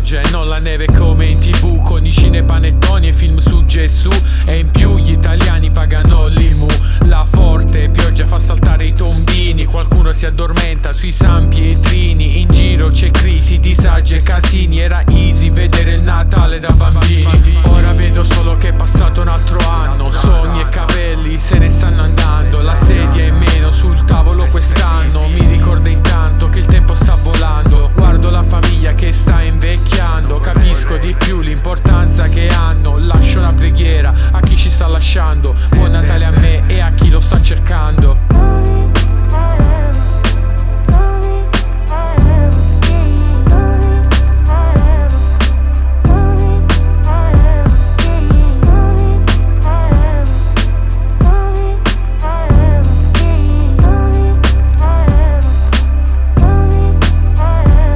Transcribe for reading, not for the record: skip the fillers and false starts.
pioggia e non la neve come in TV, con i cinepanettoni e film su Gesù. E in più gli italiani pagano l'IMU. La forte pioggia fa saltare i tombini, qualcuno si addormenta sui San Pietrini. In giro c'è crisi, disagi e casini, era easy vedere il Natale da bambini. Ora vedo solo che è passato un altro